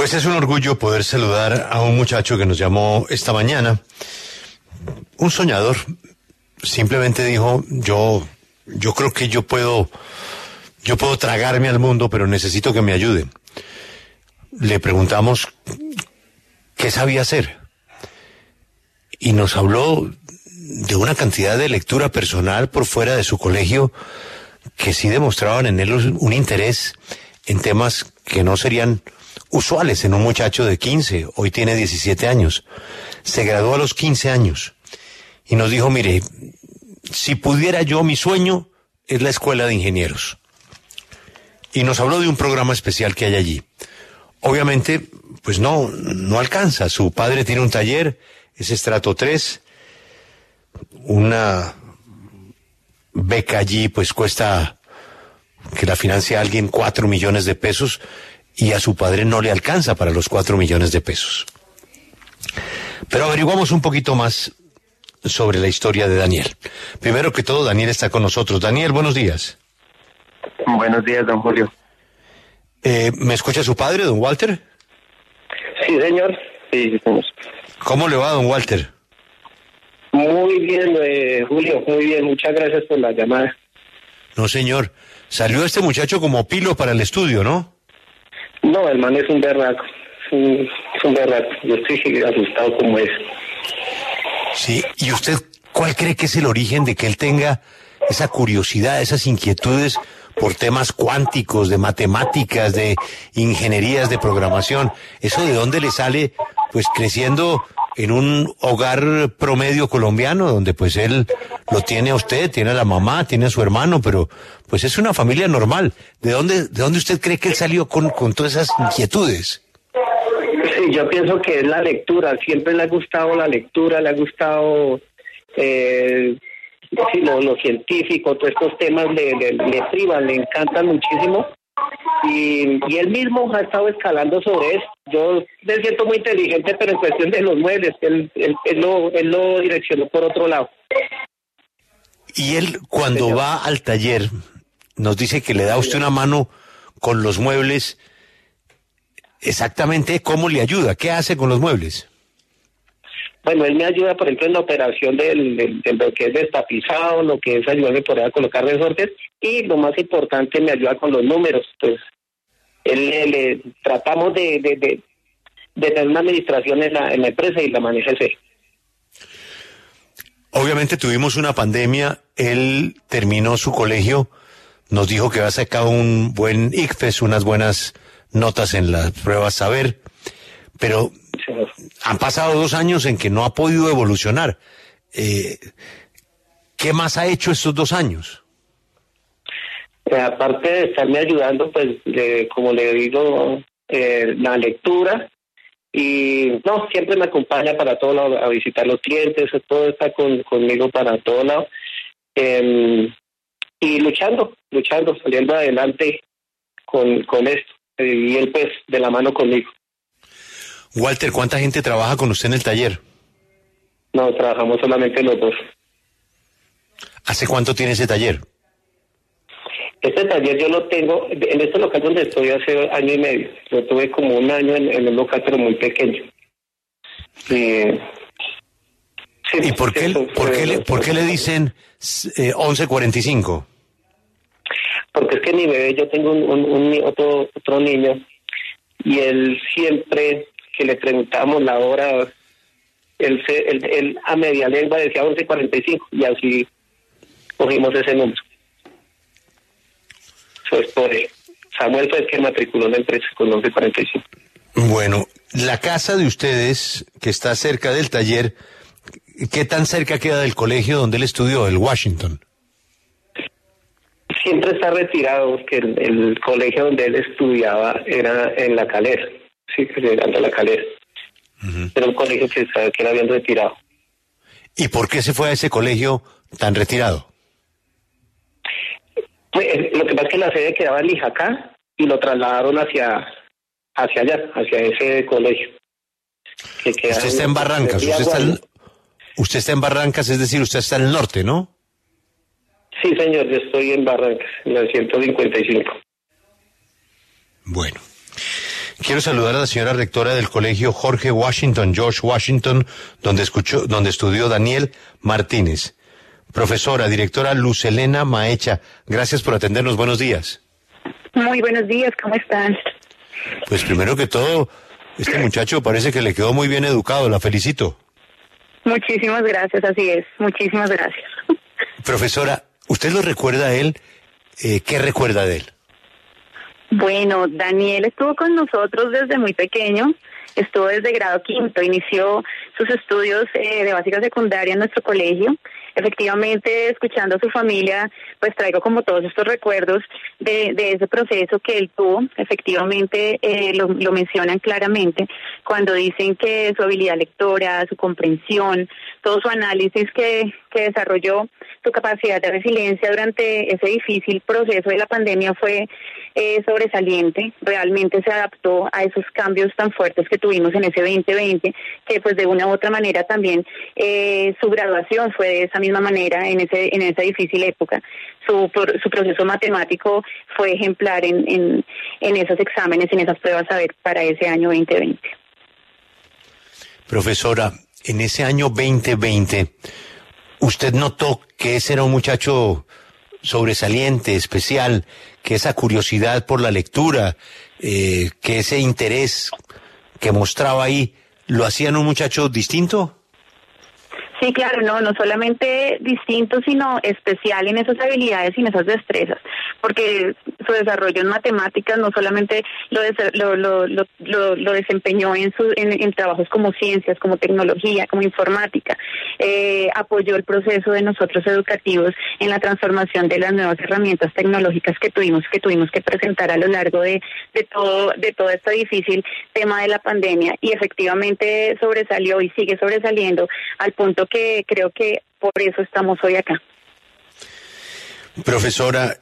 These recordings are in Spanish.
Pues es un orgullo poder saludar a un muchacho que nos llamó esta mañana, un soñador. Simplemente dijo, yo creo que yo puedo tragarme al mundo, pero necesito que me ayuden. Le preguntamos qué sabía hacer y nos habló de una cantidad de lectura personal por fuera de su colegio que sí demostraban en él un interés en temas que no serían usuales en un muchacho de 15, hoy tiene 17 años. Se graduó a los 15 años y nos dijo, mire, si pudiera yo, mi sueño es la escuela de ingenieros. Y nos habló de un programa especial que hay allí. Obviamente, pues no alcanza. Su padre tiene un taller, es estrato 3, una beca allí pues cuesta, que la financia alguien, 4 millones de pesos, y a su padre no le alcanza para los 4 millones de pesos. Pero averiguamos un poquito más sobre la historia de Daniel. Primero que todo, Daniel está con nosotros. Daniel, buenos días. Buenos días, don Julio. ¿Me escucha su padre, don Walter? Sí, señor. Sí, señor. ¿Cómo le va, don Walter? Muy bien, Julio, muy bien. Muchas gracias por la llamada. No, señor. Salió este muchacho como pilo para el estudio, ¿no? No, el man es un berraco. Es un berraco. Yo estoy asustado como es. Sí, ¿y usted cuál cree que es el origen de que él tenga esa curiosidad, esas inquietudes por temas cuánticos, de matemáticas, de ingenierías, de programación? ¿Eso de dónde le sale, pues creciendo en un hogar promedio colombiano, donde pues él lo tiene a usted, tiene a la mamá, tiene a su hermano, pero pues es una familia normal? ¿De dónde usted cree que él salió con todas esas inquietudes? Sí, yo pienso que es la lectura. Siempre le ha gustado la lectura, le ha gustado lo científico, todos estos temas le privan, le encantan muchísimo. Y él mismo ha estado escalando sobre eso. Yo me siento muy inteligente, pero en cuestión de los muebles, él lo direccionó por otro lado. Y él, cuando va al taller, nos dice que le da a usted una mano con los muebles. Exactamente, ¿cómo le ayuda? ¿Qué hace con los muebles? Bueno, él me ayuda, por ejemplo, en la operación de lo que es destapizado, lo que es ayudarme por ahí a colocar resortes, y lo más importante, me ayuda con los números. Pues le tratamos de tener una administración en la empresa y la maneja ese. Obviamente tuvimos una pandemia, él terminó su colegio, nos dijo que había sacado un buen ICFES, unas buenas notas en las pruebas saber, pero han pasado 2 años en que no ha podido evolucionar. ¿Qué más ha hecho estos 2 años? Aparte de estarme ayudando, pues, como le digo, la lectura, y no, siempre me acompaña para todo lado, a visitar los clientes, todo está conmigo para todo lado, y luchando, saliendo adelante con esto, y él pues de la mano conmigo. Walter, ¿cuánta gente trabaja con usted en el taller? No, trabajamos solamente los dos. ¿Hace cuánto tiene ese taller? Este taller yo lo tengo, en este local donde estoy hace 1 año y medio. Yo tuve como 1 año en un local, pero muy pequeño. Sí, ¿y por qué le dicen 11:45? Porque es que mi bebé, yo tengo otro niño, y él siempre que le preguntábamos la hora, él a media lengua decía 11:45, y así cogimos ese número. Eso es por él. Samuel fue el que matriculó la empresa con 11:45. Bueno, la casa de ustedes, que está cerca del taller, ¿qué tan cerca queda del colegio donde él estudió, el Washington? Siempre está retirado, que el colegio donde él estudiaba era en La Calera, sí, llegando a La Calera. Era un colegio que era bien retirado. ¿Y por qué se fue a ese colegio tan retirado? Pues, lo que pasa es que la sede quedaba en Lijacá y lo trasladaron hacia allá, hacia ese colegio. Usted está en Barrancas, usted está en Barrancas, es decir, usted está en el norte, ¿no? Sí, señor, yo estoy en Barrancas, en la 155. Bueno, Quiero saludar a la señora rectora del colegio George Washington, donde estudió Daniel Martínez. Profesora, directora Luz Helena Maecha, gracias por atendernos. Buenos días. Muy buenos días, ¿cómo están? Pues primero que todo, este muchacho parece que le quedó muy bien educado, la felicito. Muchísimas gracias, así es, muchísimas gracias. Profesora, ¿usted lo recuerda a él? ¿Qué recuerda de él? Bueno, Daniel estuvo con nosotros desde muy pequeño, estuvo desde grado quinto, inició sus estudios de básica secundaria en nuestro colegio. Efectivamente, escuchando a su familia, pues traigo como todos estos recuerdos de ese proceso que él tuvo. Efectivamente, lo mencionan claramente cuando dicen que su habilidad lectora, su comprensión, todo su análisis que desarrolló, su capacidad de resiliencia durante ese difícil proceso de la pandemia fue sobresaliente. Realmente se adaptó a esos cambios tan fuertes que tuvimos en ese 2020, que pues de una u otra manera también su graduación fue de esa misma manera en esa difícil época. Su proceso matemático fue ejemplar en esos exámenes, en esas pruebas a ver para ese año 2020. Profesora, en ese año 2020, ¿usted notó que ese era un muchacho sobresaliente, especial, que esa curiosidad por la lectura, que ese interés que mostraba ahí, lo hacían un muchacho distinto? Sí, claro, no solamente distinto, sino especial en esas habilidades y en esas destrezas, porque su desarrollo en matemáticas no solamente lo desempeñó en trabajos como ciencias, como tecnología, como informática, apoyó el proceso de nosotros educativos en la transformación de las nuevas herramientas tecnológicas que tuvimos que presentar a lo largo de todo este difícil tema de la pandemia, y efectivamente sobresalió y sigue sobresaliendo al punto que creo que por eso estamos hoy acá. Profesora,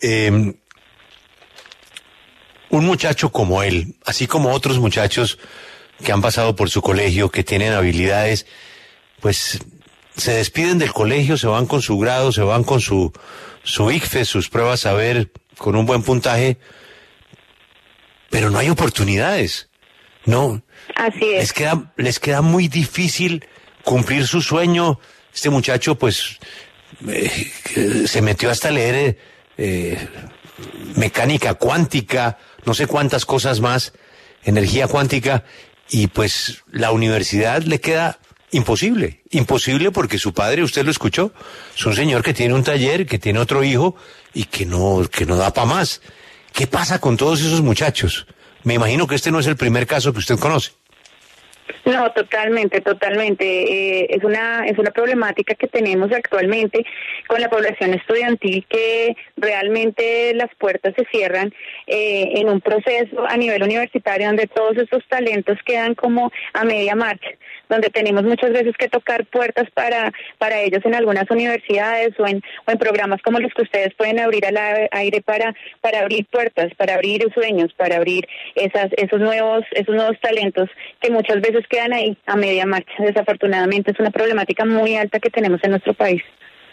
un muchacho como él, así como otros muchachos que han pasado por su colegio, que tienen habilidades, pues se despiden del colegio, se van con su grado, se van con su ICFES, sus pruebas saber, con un buen puntaje, pero no hay oportunidades, ¿no? Así es. Les queda muy difícil cumplir su sueño. Este muchacho pues se metió hasta leer mecánica cuántica, no sé cuántas cosas más, energía cuántica, y pues la universidad le queda imposible porque su padre, usted lo escuchó, es un señor que tiene un taller, que tiene otro hijo y que no da para más. ¿Qué pasa con todos esos muchachos? Me imagino que este no es el primer caso que usted conoce. No, totalmente. Es una problemática que tenemos actualmente con la población estudiantil, que realmente las puertas se cierran en un proceso a nivel universitario donde todos estos talentos quedan como a media marcha, donde tenemos muchas veces que tocar puertas para ellos en algunas universidades o en programas como los que ustedes pueden abrir al aire para abrir puertas, para abrir sueños, para abrir esos nuevos talentos que muchas veces quedan ahí a media marcha. Desafortunadamente es una problemática muy alta que tenemos en nuestro país.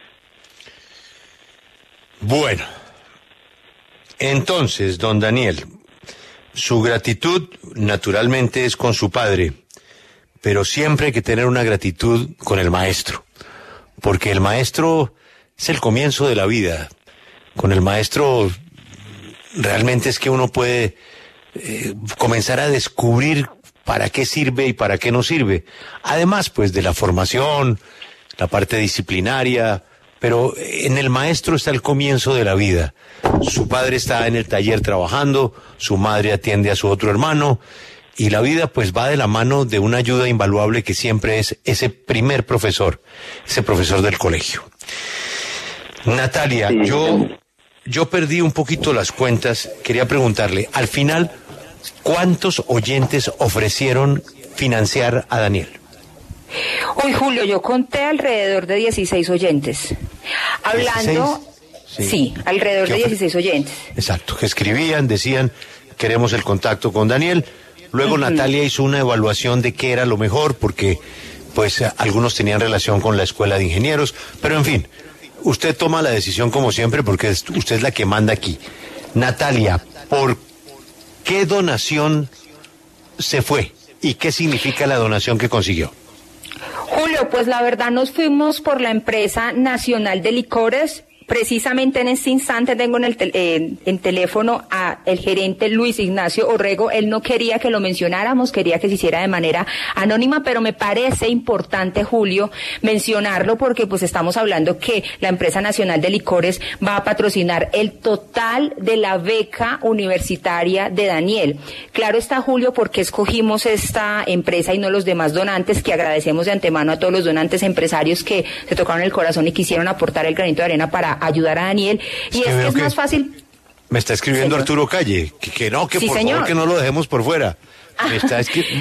Bueno, entonces, don Daniel, su gratitud naturalmente es con su padre, pero siempre hay que tener una gratitud con el maestro, porque el maestro es el comienzo de la vida. Con el maestro realmente es que uno puede comenzar a descubrir para qué sirve y para qué no sirve. Además, pues, de la formación, la parte disciplinaria, pero en el maestro está el comienzo de la vida. Su padre está en el taller trabajando, su madre atiende a su otro hermano, y la vida pues va de la mano de una ayuda invaluable que siempre es ese primer profesor, ese profesor del colegio. Natalia, yo perdí un poquito las cuentas, quería preguntarle, al final, ¿cuántos oyentes ofrecieron financiar a Daniel? Hoy, Julio, yo conté alrededor de 16 oyentes. Hablando, 16, sí, alrededor de 16 oyentes. Exacto, que escribían, decían, queremos el contacto con Daniel. Luego Natalia hizo una evaluación de qué era lo mejor, porque pues algunos tenían relación con la escuela de ingenieros, pero en fin, usted toma la decisión como siempre, porque usted es la que manda aquí. Natalia, ¿por qué donación se fue y qué significa la donación que consiguió. Julio, pues la verdad nos fuimos por la empresa nacional de licores. Precisamente en este instante tengo en teléfono a el gerente Luis Ignacio Orrego. Él no quería que lo mencionáramos, quería que se hiciera de manera anónima, pero me parece importante, Julio, mencionarlo porque pues estamos hablando que la empresa nacional de licores va a patrocinar el total de la beca universitaria de Daniel. Claro está, Julio, porque escogimos esta empresa y no los demás donantes, que agradecemos de antemano a todos los donantes empresarios que se tocaron el corazón y quisieron aportar el granito de arena para ayudar a Daniel. Y es que es más fácil. Me está escribiendo señor Arturo Calle, que no, que sí, por señor. Favor que no lo dejemos por fuera. Me está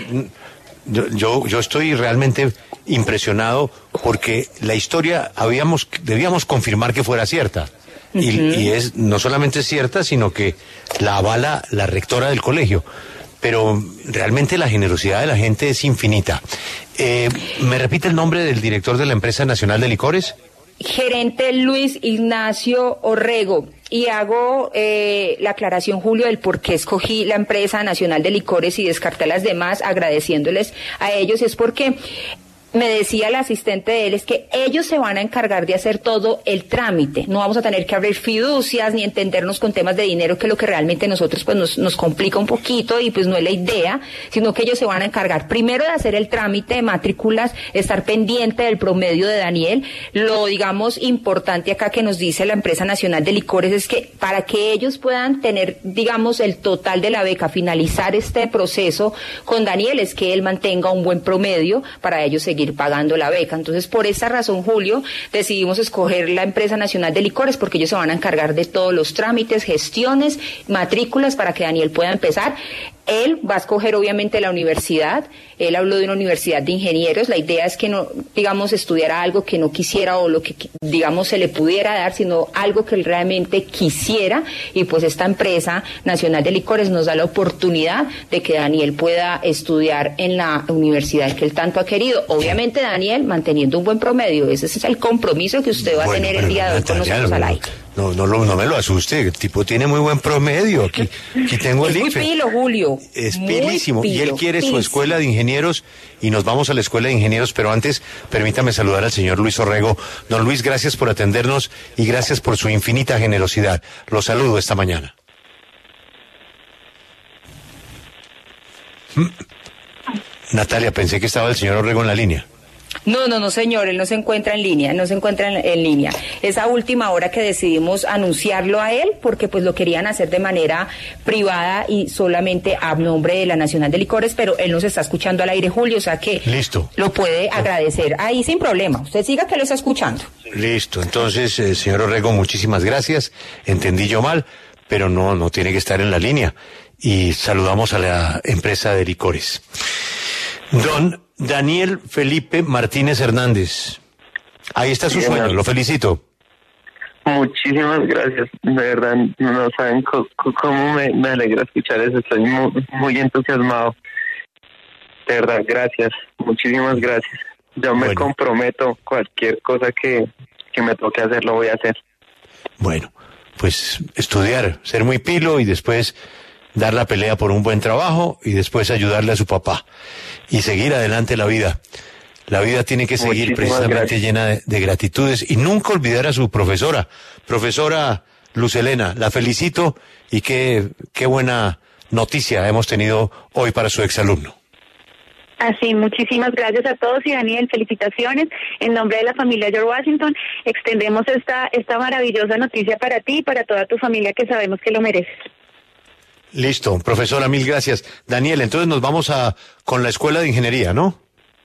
yo estoy realmente impresionado porque la historia debíamos confirmar que fuera cierta. Y es no solamente es cierta, sino que la avala la rectora del colegio. Pero realmente la generosidad de la gente es infinita. ¿Me repite el nombre del director de la empresa nacional de licores? Gerente Luis Ignacio Orrego. Y hago la aclaración, Julio, del por qué escogí la empresa nacional de licores y descarté las demás, agradeciéndoles a ellos. Es porque me decía el asistente de él, es que ellos se van a encargar de hacer todo el trámite. No vamos a tener que abrir fiducias ni entendernos con temas de dinero, que es lo que realmente nosotros pues nos complica un poquito y pues no es la idea, sino que ellos se van a encargar primero de hacer el trámite de matrículas, estar pendiente del promedio de Daniel. Lo, digamos, importante acá que nos dice la empresa nacional de licores es que para que ellos puedan tener, digamos, el total de la beca, finalizar este proceso con Daniel, es que él mantenga un buen promedio para ellos seguir pagando la beca. Entonces, por esa razón, Julio, decidimos escoger la empresa nacional de licores porque ellos se van a encargar de todos los trámites, gestiones, matrículas para que Daniel pueda empezar. Él va a escoger obviamente la universidad. Él habló de una universidad de ingenieros. La idea es que no, digamos, estudiara algo que no quisiera o lo que, digamos, se le pudiera dar, sino algo que él realmente quisiera. Y pues esta empresa nacional de licores nos da la oportunidad de que Daniel pueda estudiar en la universidad que él tanto ha querido. Obviamente, Daniel, manteniendo un buen promedio. Ese es el compromiso que usted va a tener el día de hoy con nosotros al aire. No me lo asuste, el tipo tiene muy buen promedio. Aquí tengo el IFE. Muy pilo, Julio. Es pilísimo. Y él quiere su escuela de ingenieros y nos vamos a la escuela de ingenieros, pero antes permítame saludar al señor Luis Orrego. Don Luis, gracias por atendernos y gracias por su infinita generosidad. Lo saludo esta mañana. Natalia, pensé que estaba el señor Orrego en la línea. No, señor, él no se encuentra en línea, en línea. Esa última hora que decidimos anunciarlo a él, porque pues lo querían hacer de manera privada y solamente a nombre de la Nacional de Licores, pero él nos está escuchando al aire, Julio, o sea que listo. Lo puede agradecer ahí sin problema. Usted siga que lo está escuchando. Listo, entonces, señor Orrego, muchísimas gracias. Entendí yo mal, pero no tiene que estar en la línea. Y saludamos a la empresa de licores. Don Daniel Felipe Martínez Hernández. Ahí está su sueño, lo felicito. Muchísimas gracias, de verdad, no saben cómo me alegra escuchar eso, estoy muy entusiasmado. De verdad, gracias, muchísimas gracias. Yo me comprometo, cualquier cosa que me toque hacer, lo voy a hacer. Bueno, pues estudiar, ser muy pilo y después dar la pelea por un buen trabajo y después ayudarle a su papá y seguir adelante la vida. La vida tiene que seguir precisamente llena de gratitudes y nunca olvidar a su profesora Luz Helena. La felicito y qué buena noticia hemos tenido hoy para su exalumno. Así, muchísimas gracias a todos y Daniel, felicitaciones. En nombre de la familia George Washington, extendemos esta maravillosa noticia para ti y para toda tu familia que sabemos que lo mereces. Listo, profesora, mil gracias. Daniel, entonces nos vamos con la escuela de ingeniería, ¿no?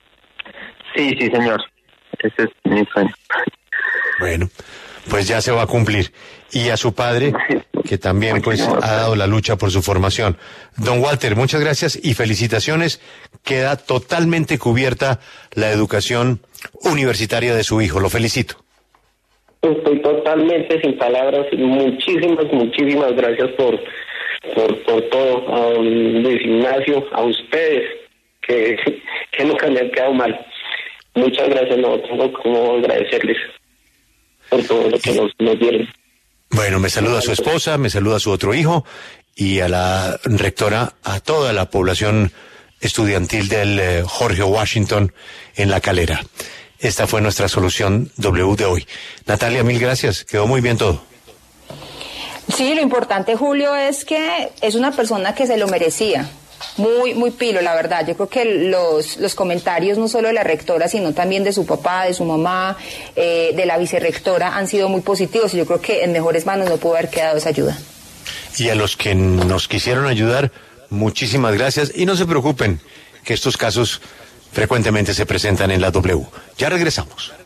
Sí, señor. Ese es mi sueño. Bueno, pues ya se va a cumplir. Y a su padre, que también pues ha dado la lucha por su formación. Don Walter, muchas gracias y felicitaciones. Queda totalmente cubierta la educación universitaria de su hijo. Lo felicito. Estoy totalmente sin palabras. Muchísimas gracias por todo, a Luis Ignacio, a ustedes, que nunca me han quedado mal. Muchas gracias, no tengo cómo agradecerles por todo lo que nos dieron. Bueno, me saluda a su esposa, me saluda a su otro hijo y a la rectora, a toda la población estudiantil del Jorge Washington en La Calera. Esta fue nuestra solución W de hoy. Natalia, mil gracias. Quedó muy bien todo. Sí, lo importante, Julio, es que es una persona que se lo merecía. Muy, muy pilo, la verdad. Yo creo que los comentarios, no solo de la rectora, sino también de su papá, de su mamá, de la vicerrectora, han sido muy positivos. Y yo creo que en mejores manos no pudo haber quedado esa ayuda. Y a los que nos quisieron ayudar, muchísimas gracias. Y no se preocupen, que estos casos frecuentemente se presentan en la W. Ya regresamos.